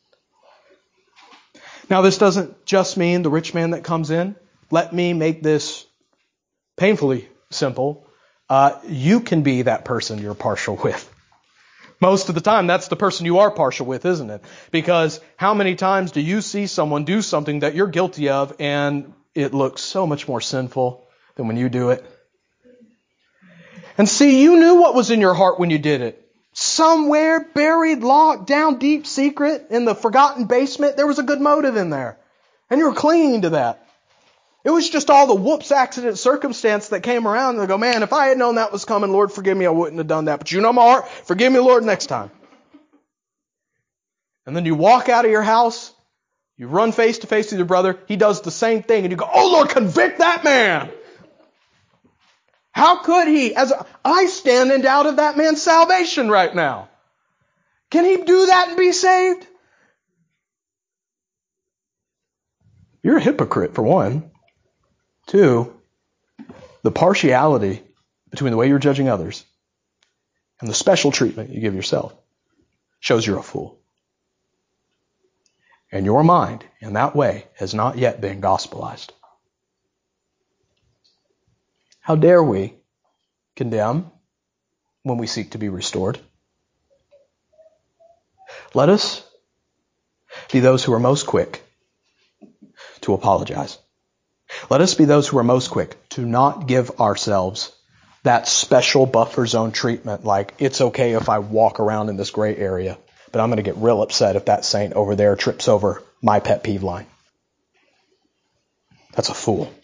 Now, this doesn't just mean the rich man that comes in. Let me make this painfully simple. Uh, you can be that person you're partial with. Most of the time, that's the person you are partial with, isn't it? Because how many times do you see someone do something that you're guilty of and it looks so much more sinful than when you do it? And see, you knew what was in your heart when you did it. Somewhere buried, locked down, deep secret in the forgotten basement, there was a good motive in there. And you were clinging to that. It was just all the whoops accident circumstance that came around and they go, man, if I had known that was coming, Lord, forgive me, I wouldn't have done that. But you know my heart, forgive me, Lord, next time. And then you walk out of your house, you run face to face with your brother, he does the same thing, and you go, oh Lord, convict that man. How could he? As I stand in doubt of that man's salvation right now. Can he do that and be saved? You're a hypocrite, for one. Two, the partiality between the way you're judging others and the special treatment you give yourself shows you're a fool. And your mind, in that way, has not yet been gospelized. How dare we condemn when we seek to be restored? Let us be those who are most quick to apologize. Let us be those who are most quick to not give ourselves that special buffer zone treatment, like it's okay if I walk around in this gray area, but I'm going to get real upset if that saint over there trips over my pet peeve line. That's a fool.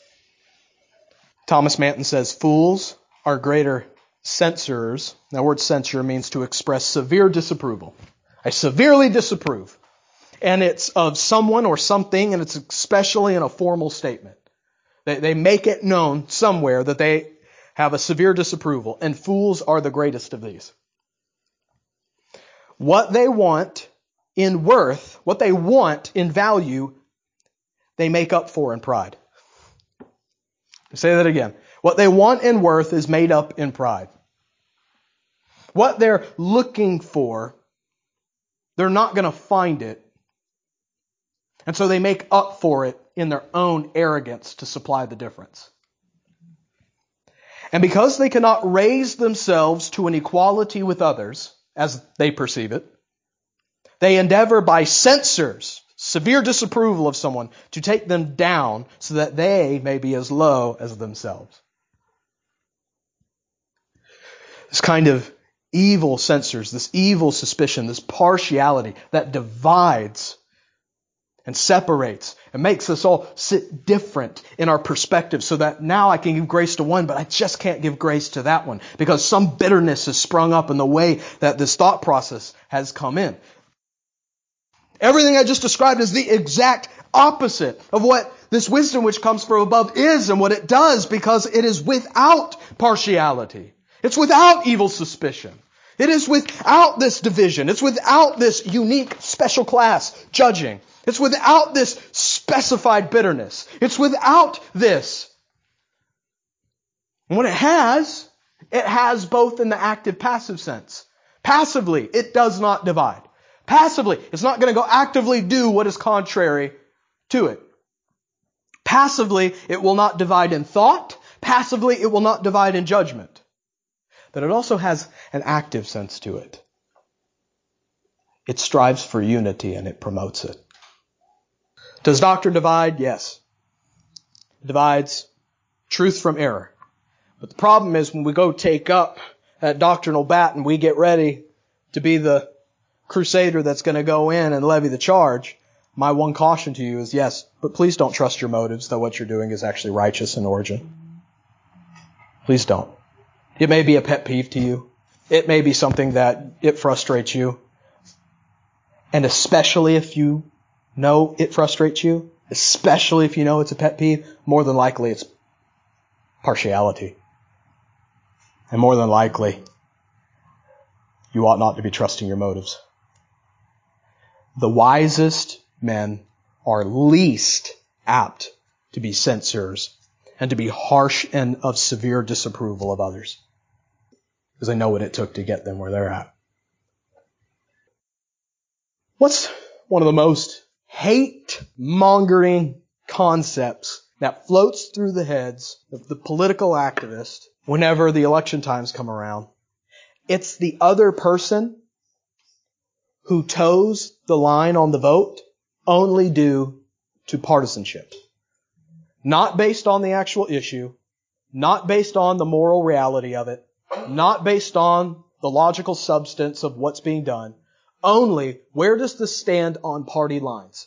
Thomas Manton says, fools are greater censurers. Now, the word censure means to express severe disapproval. I severely disapprove. And it's of someone or something, and it's especially in a formal statement. They, they make it known somewhere that they have a severe disapproval, and fools are the greatest of these. What they want in worth, what they want in value, they make up for in pride. I'll say that again. What they want in worth is made up in pride. What they're looking for, they're not going to find it. And so they make up for it in their own arrogance to supply the difference. And because they cannot raise themselves to an equality with others, as they perceive it, they endeavor by censors, severe disapproval of someone, to take them down so that they may be as low as themselves. This kind of evil censors, this evil suspicion, this partiality that divides and separates and makes us all sit different in our perspective so that now I can give grace to one, but I just can't give grace to that one because some bitterness has sprung up in the way that this thought process has come in. Everything I just described is the exact opposite of what this wisdom which comes from above is and what it does, because it is without partiality. It's without evil suspicion. It is without this division. It's without this unique special class judging. It's without this specified bitterness. It's without this. And what it has, it has both in the active-passive sense. Passively, it does not divide. Passively, it's not going to go actively do what is contrary to it. Passively, it will not divide in thought. Passively, it will not divide in judgment. But it also has an active sense to it. It strives for unity and it promotes it. Does doctrine divide? Yes. It divides truth from error. But the problem is when we go take up that doctrinal baton, we get ready to be the crusader that's going to go in and levy the charge. My one caution to you is yes, but please don't trust your motives that what you're doing is actually righteous in origin. Please don't. It may be a pet peeve to you. It may be something that it frustrates you. And especially if you know it frustrates you, especially if you know it's a pet peeve, more than likely it's partiality. And more than likely, you ought not to be trusting your motives. The wisest men are least apt to be censors and to be harsh and of severe disapproval of others, because they know what it took to get them where they're at. What's one of the most hate-mongering concepts that floats through the heads of the political activist whenever the election times come around? It's the other person who toes the line on the vote only due to partisanship. Not based on the actual issue, not based on the moral reality of it, not based on the logical substance of what's being done. Only, where does this stand on party lines?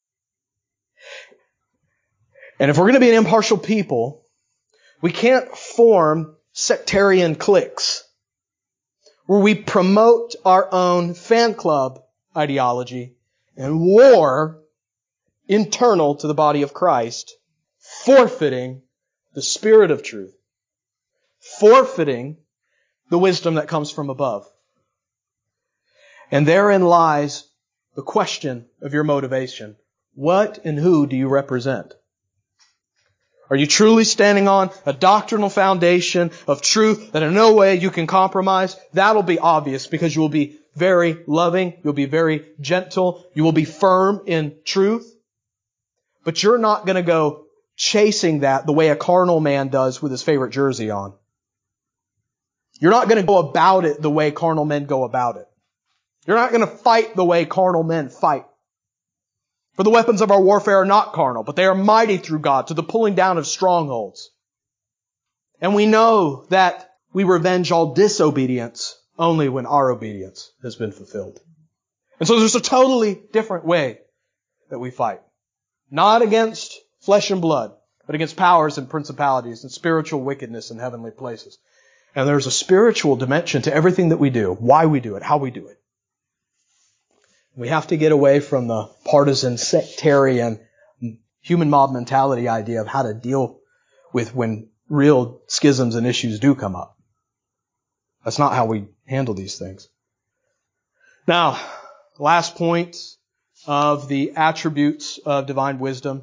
And if we're going to be an impartial people, we can't form sectarian cliques where we promote our own fan club ideology and war internal to the body of Christ, forfeiting the spirit of truth, forfeiting the wisdom that comes from above. And therein lies the question of your motivation. What and who do you represent? Are you truly standing on a doctrinal foundation of truth that in no way you can compromise? That'll be obvious because you will be very loving, you'll be very gentle, you will be firm in truth. But you're not going to go chasing that the way a carnal man does with his favorite jersey on. You're not going to go about it the way carnal men go about it. You're not going to fight the way carnal men fight. For the weapons of our warfare are not carnal, but they are mighty through God to the pulling down of strongholds. And we know that we revenge all disobedience only when our obedience has been fulfilled. And so there's a totally different way that we fight. Not against flesh and blood, but against powers and principalities and spiritual wickedness in heavenly places. And there's a spiritual dimension to everything that we do, why we do it, how we do it. We have to get away from the partisan, sectarian, human mob mentality idea of how to deal with when real schisms and issues do come up. That's not how we handle these things. Now, last point of the attributes of divine wisdom.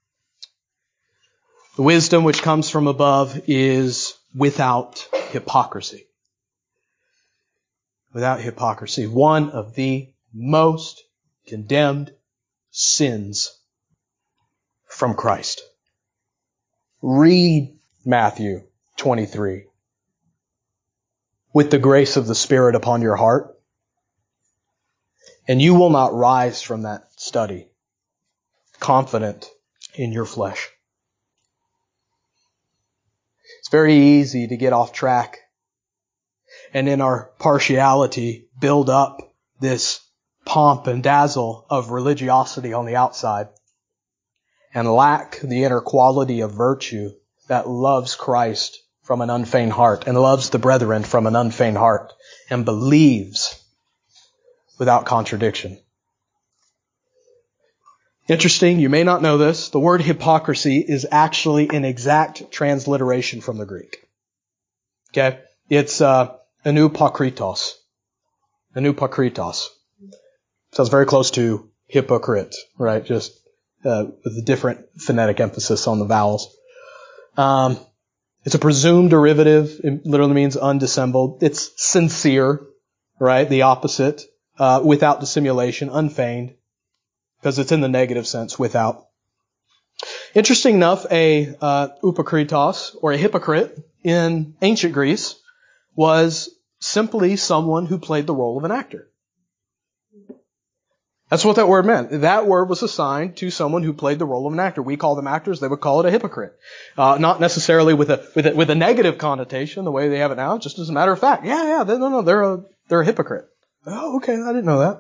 The wisdom which comes from above is without hypocrisy. Without hypocrisy. One of the most condemned sins from Christ. Read Matthew twenty-three. With the grace of the Spirit upon your heart, and you will not rise from that study confident in your flesh. It's very easy to get off track and in our partiality build up this pomp and dazzle of religiosity on the outside and lack the inner quality of virtue that loves Christ from an unfeigned heart and loves the brethren from an unfeigned heart and believes without contradiction. Interesting, you may not know this, the word hypocrisy is actually an exact transliteration from the Greek. Okay? It's uh, anupokritos. Anupokritos. Sounds very close to hypocrite, right? Just uh, with a different phonetic emphasis on the vowels. Um, it's a presumed derivative. It literally means undissembled. It's sincere, right? The opposite. Uh, without dissimulation, unfeigned. Because it's in the negative sense, without. Interesting enough, a uh, upokritos, or a hypocrite in ancient Greece, was simply someone who played the role of an actor. That's what that word meant. That word was assigned to someone who played the role of an actor. We call them actors. They would call it a hypocrite. Uh, not necessarily with a, with a, with a negative connotation, the way they have it now, just as a matter of fact. Yeah, yeah, they, no, no, they're a, they're a hypocrite. Oh, okay, I didn't know that.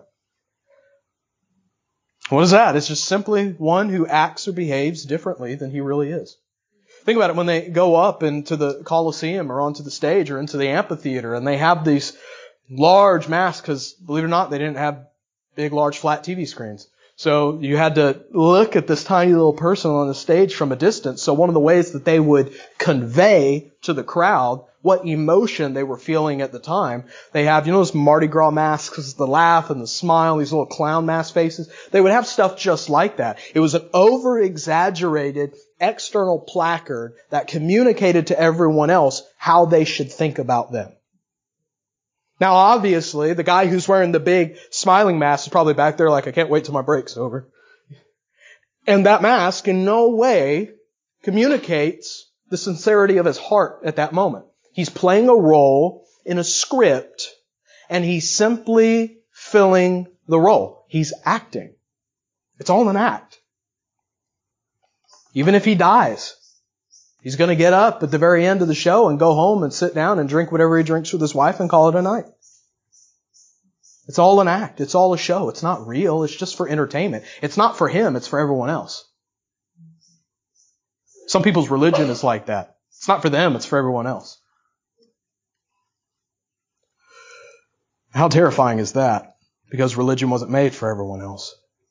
What is that? It's just simply one who acts or behaves differently than he really is. Think about it when they go up into the Colosseum or onto the stage or into the amphitheater and they have these large masks, because believe it or not, they didn't have big, large, flat T V screens. So you had to look at this tiny little person on the stage from a distance. So one of the ways that they would convey to the crowd what emotion they were feeling at the time, they have, you know, those Mardi Gras masks, the laugh and the smile, these little clown mask faces. They would have stuff just like that. It was an over-exaggerated external placard that communicated to everyone else how they should think about them. Now, obviously, the guy who's wearing the big smiling mask is probably back there like, I can't wait till my break's over. And that mask in no way communicates the sincerity of his heart at that moment. He's playing a role in a script, and he's simply filling the role. He's acting. It's all an act. Even if he dies, he's going to get up at the very end of the show and go home and sit down and drink whatever he drinks with his wife and call it a night. It's all an act. It's all a show. It's not real. It's just for entertainment. It's not for him. It's for everyone else. Some people's religion is like that. It's not for them. It's for everyone else. How terrifying is that? Because religion wasn't made for everyone else.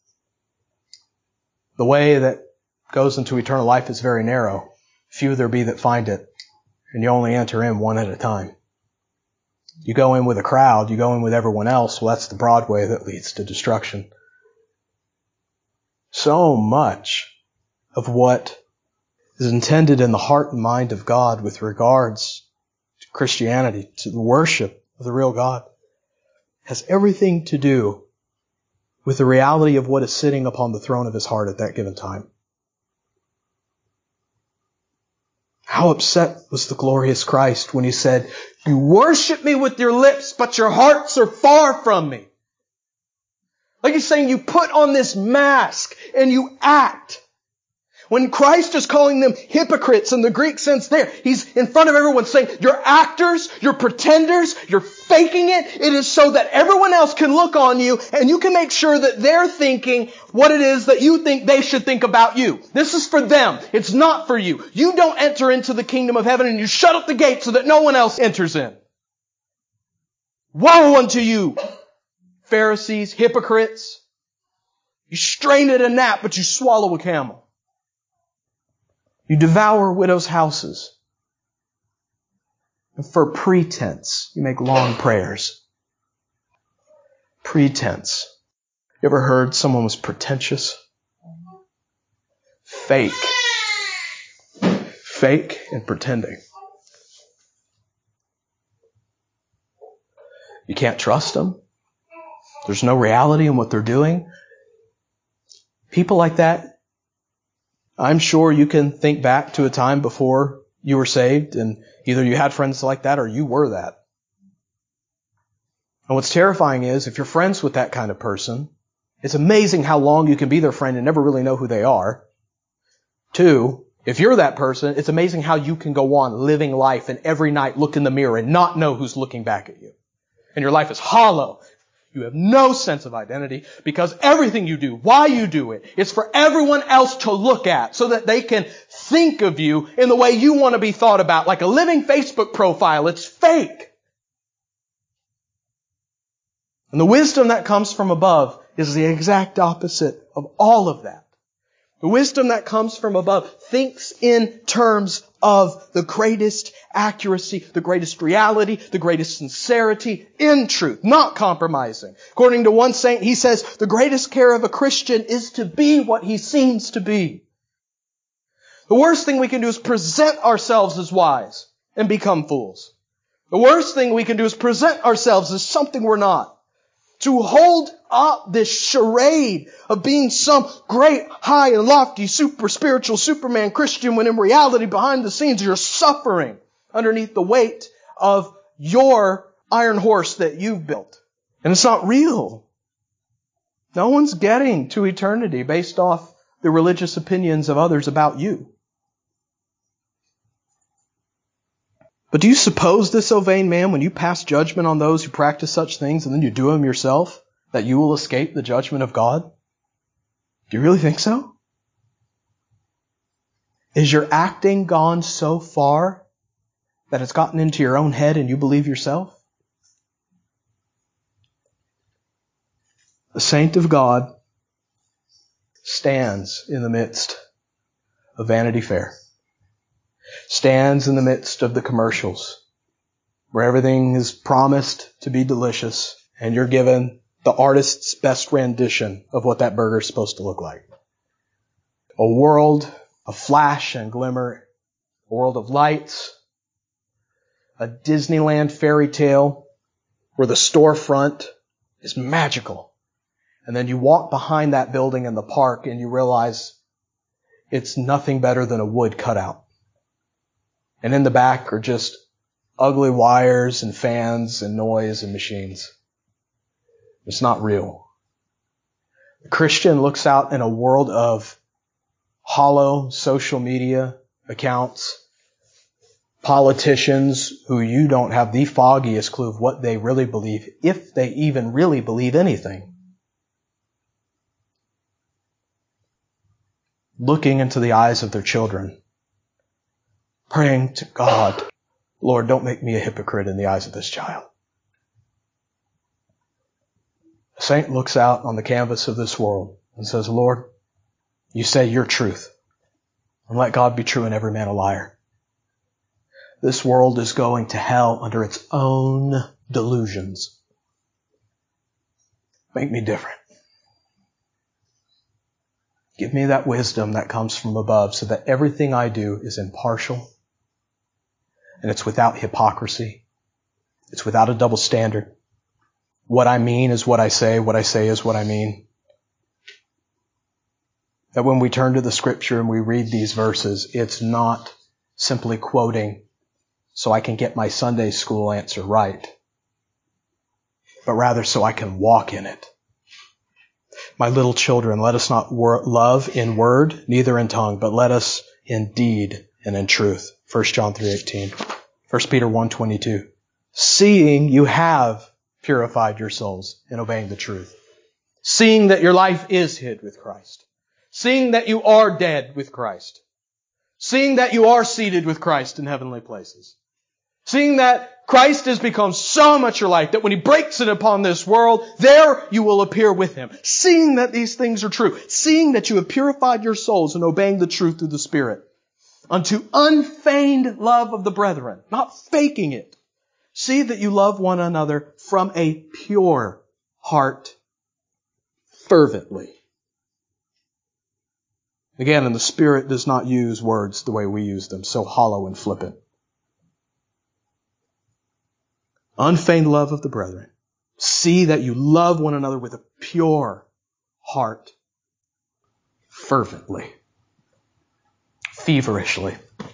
The way that goes into eternal life is very narrow. Few there be that find it. And you only enter in one at a time. You go in with a crowd, you go in with everyone else, well, that's the broad way that leads to destruction. So much of what is intended in the heart and mind of God with regards to Christianity, to the worship of the real God, has everything to do with the reality of what is sitting upon the throne of his heart at that given time. How upset was the glorious Christ when he said, you worship me with your lips, but your hearts are far from me. Like he's saying, you put on this mask and you act. When Christ is calling them hypocrites in the Greek sense there, he's in front of everyone saying, you're actors, you're pretenders, you're faking it. It is so that everyone else can look on you and you can make sure that they're thinking what it is that you think they should think about you. This is for them. It's not for you. You don't enter into the kingdom of heaven and you shut up the gate so that no one else enters in. Woe unto you, Pharisees, hypocrites. You strain at a gnat, but you swallow a camel. You devour widows' houses. And for pretense, you make long prayers. Pretense. You ever heard someone was pretentious? Fake. Fake and pretending. You can't trust them. There's no reality in what they're doing. People like that, I'm sure you can think back to a time before you were saved and either you had friends like that or you were that. And what's terrifying is if you're friends with that kind of person, it's amazing how long you can be their friend and never really know who they are. Two, if you're that person, it's amazing how you can go on living life and every night look in the mirror and not know who's looking back at you. And your life is hollow. You have no sense of identity because everything you do, why you do it, is for everyone else to look at so that they can think of you in the way you want to be thought about, like a living Facebook profile. It's fake. And the wisdom that comes from above is the exact opposite of all of that. The wisdom that comes from above thinks in terms of the greatest accuracy, the greatest reality, the greatest sincerity in truth, not compromising. According to one saint, he says, the greatest care of a Christian is to be what he seems to be. The worst thing we can do is present ourselves as wise and become fools. The worst thing we can do is present ourselves as something we're not. To hold up this charade of being some great, high and lofty, super spiritual Superman Christian when in reality behind the scenes you're suffering underneath the weight of your iron horse that you've built. And it's not real. No one's getting to eternity based off the religious opinions of others about you. But do you suppose this, O vain man, when you pass judgment on those who practice such things and then you do them yourself, that you will escape the judgment of God? Do you really think so? Is your acting gone so far that it's gotten into your own head and you believe yourself? The saint of God stands in the midst of Vanity Fair. Stands in the midst of the commercials where everything is promised to be delicious and you're given the artist's best rendition of what that burger is supposed to look like. A world of flash and glimmer, a world of lights, a Disneyland fairy tale where the storefront is magical. And then you walk behind that building in the park and you realize it's nothing better than a wood cutout. And in the back are just ugly wires and fans and noise and machines. It's not real. The Christian looks out in a world of hollow social media accounts, politicians who you don't have the foggiest clue of what they really believe, if they even really believe anything. Looking into the eyes of their children, praying to God, Lord, don't make me a hypocrite in the eyes of this child. The saint looks out on the canvas of this world and says, Lord, you say your truth, and let God be true and every man a liar. This world is going to hell under its own delusions. Make me different. Give me that wisdom that comes from above so that everything I do is impartial and it's without hypocrisy. It's without a double standard. What I mean is what I say. What I say is what I mean. That when we turn to the Scripture and we read these verses, it's not simply quoting so I can get my Sunday school answer right, but rather so I can walk in it. My little children, let us not wor- love in word, neither in tongue, but let us in deed and in truth. First John three eighteen. First Peter one twenty-two. Seeing you have purified your souls in obeying the truth. Seeing that your life is hid with Christ. Seeing that you are dead with Christ. Seeing that you are seated with Christ in heavenly places. Seeing that Christ has become so much your life that when He breaks it upon this world, there you will appear with Him. Seeing that these things are true. Seeing that you have purified your souls in obeying the truth through the Spirit. Unto unfeigned love of the brethren. Not faking it. See that you love one another from a pure heart fervently. Again, and the Spirit does not use words the way we use them, so hollow and flippant. Unfeigned love of the brethren. See that you love one another with a pure heart fervently, feverishly.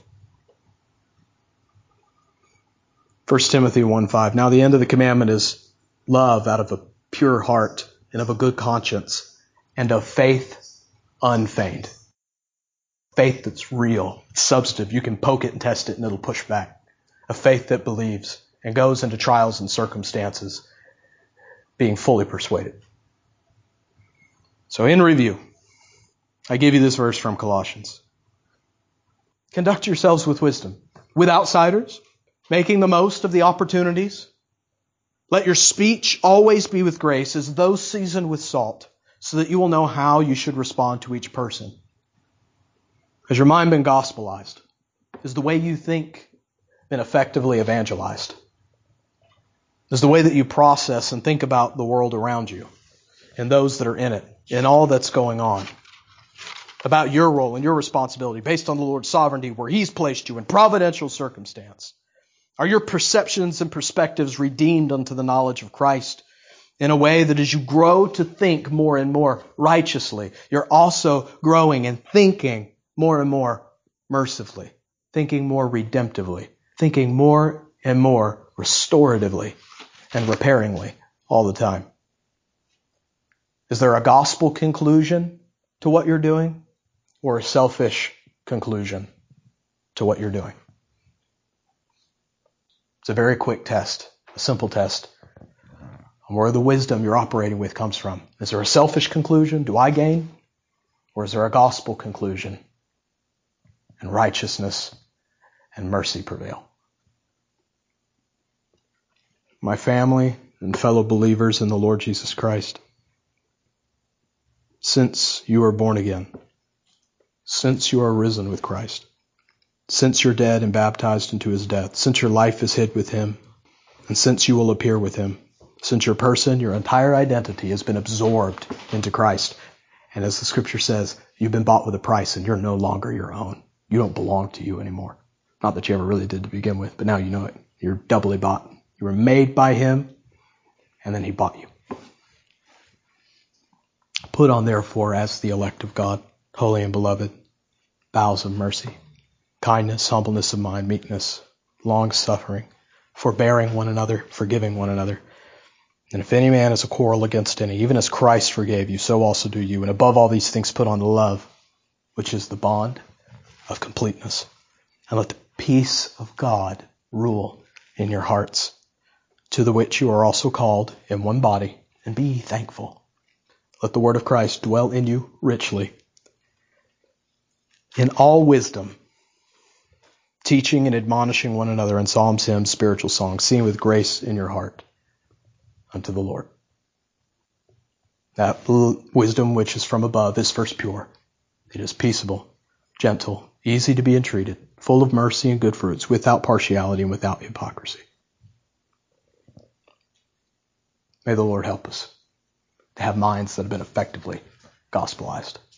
First Timothy one five. Now the end of the commandment is love out of a pure heart and of a good conscience and of faith unfeigned. Faith that's real, it's substantive. You can poke it and test it and it'll push back. A faith that believes and goes into trials and circumstances being fully persuaded. So in review, I give you this verse from Colossians. Conduct yourselves with wisdom, with outsiders, making the most of the opportunities. Let your speech always be with grace, as though seasoned with salt, so that you will know how you should respond to each person. Has your mind been gospelized? Is the way you think been effectively evangelized? Is the way that you process and think about the world around you and those that are in it and all that's going on, about your role and your responsibility based on the Lord's sovereignty where He's placed you in providential circumstance? Are your perceptions and perspectives redeemed unto the knowledge of Christ in a way that as you grow to think more and more righteously, you're also growing and thinking more and more mercifully, thinking more redemptively, thinking more and more restoratively and repairingly all the time. Is there a gospel conclusion to what you're doing or a selfish conclusion to what you're doing? It's a very quick test, a simple test on where the wisdom you're operating with comes from. Is there a selfish conclusion? Do I gain? Or is there a gospel conclusion? And righteousness and mercy prevail. My family and fellow believers in the Lord Jesus Christ, since you are born again, since you are risen with Christ, since you're dead and baptized into his death, since your life is hid with him, and since you will appear with him, since your person, your entire identity has been absorbed into Christ. And as the scripture says, you've been bought with a price and you're no longer your own. You don't belong to you anymore. Not that you ever really did to begin with, but now you know it. You're doubly bought. You were made by him, and then he bought you. Put on, therefore, as the elect of God, holy and beloved, bowels of mercy, kindness, humbleness of mind, meekness, long-suffering, forbearing one another, forgiving one another. And if any man has a quarrel against any, even as Christ forgave you, so also do you. And above all these things put on love, which is the bond of completeness. And let the peace of God rule in your hearts, to the which you are also called in one body, and be ye thankful. Let the word of Christ dwell in you richly, in all wisdom, teaching and admonishing one another in psalms, hymns, spiritual songs, singing with grace in your heart unto the Lord. That wisdom which is from above is first pure. It is peaceable, gentle, easy to be entreated, full of mercy and good fruits, without partiality and without hypocrisy. May the Lord help us to have minds that have been effectively gospelized.